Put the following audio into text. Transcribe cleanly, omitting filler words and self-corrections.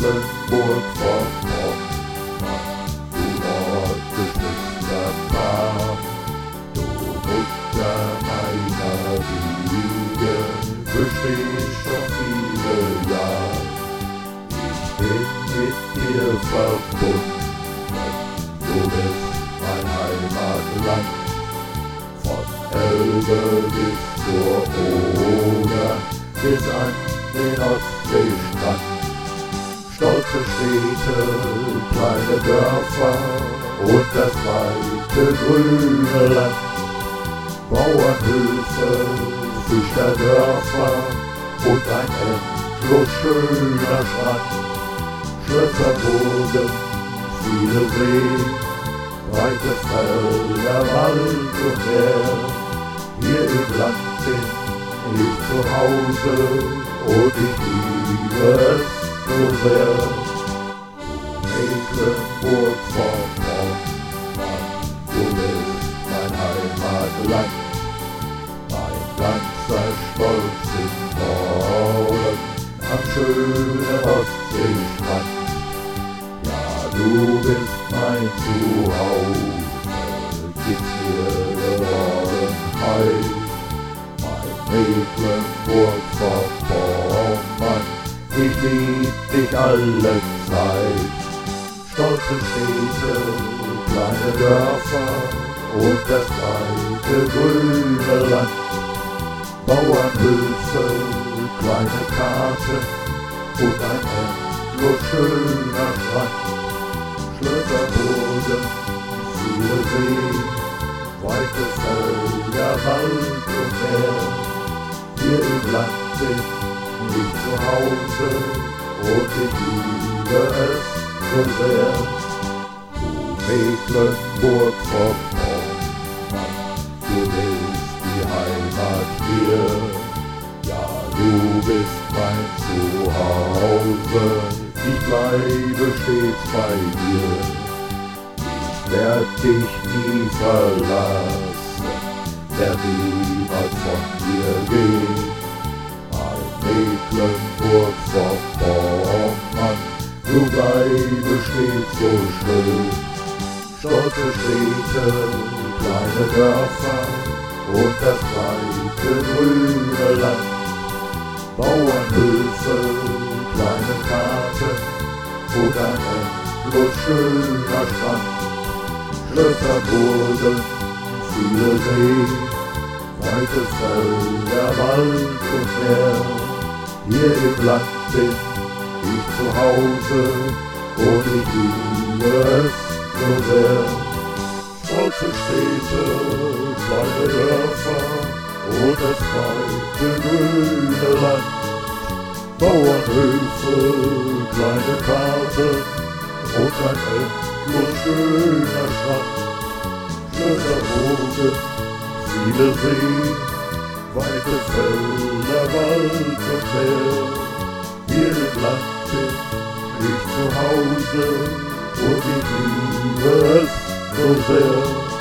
Mecklenburg-Vorpommern, du nordbeschützter Pfad, du Mutter meiner Wiege, bestehst schon viele Jahre. Ich bin mit dir verbunden, du bist mein Heimatland, von Elbe bis zur Oder, bis an den Ostseestrand. Stolze Städte, kleine Dörfer und das weite grüne Land. Bauernhöfe, Fischerdörfer und ein endlos schöner Strand. Schlösserburgen, viele Seen, breite Felder, Wald und Meer. Hier im Land bin ich zu Hause und ich liebe es so sehr. Mecklenburg-Vorpommern, du bist mein Heimatland, mein ganzer Stolz im Norden, am schönen Ostseestrand. Ja, du bist mein Zuhause, gib mir Geborgenheit, mein Mecklenburg-Vorpommern, ich lieb dich alle Zeit. Stolze Städte, kleine Dörfer und das weite grüne Land. Bauernhöfe, kleine Karten und ein endlos schöner Strand. Schlösserburgen, viele Seen, weite Felder, Wald und Meer. Hier im Land bin ich zu Hause und ich liebe es so sehr. Du Mecklenburg-Vorpommern, du bist die Heimat hier. Ja, du bist mein Zuhause, ich bleibe stets bei dir. Ich werd dich nie verlassen, werd niemals von dir gehen. Mecklenburg-Vorpommern, du bleibst stets so schön. Stolze Städte, kleine Dörfer und das weite grüne Land. Bauernhöfe, kleine Karten und ein endlos schöner Strand. Schlösserburgen, viele Seen, weite Felder, Wald und Meer. Hier im Land bin ich zu Hause und ich liebe es so sehr. Stolze Städte, kleine Dörfer und das weite grüne Land. Bauernhöfe, kleine Karten und ein endlos schöner Strand. Schlösserburgen, viele Seen, weite Felder, Wald und Meer. Hier im Land bin ich zu Hause und ich liebe es so sehr.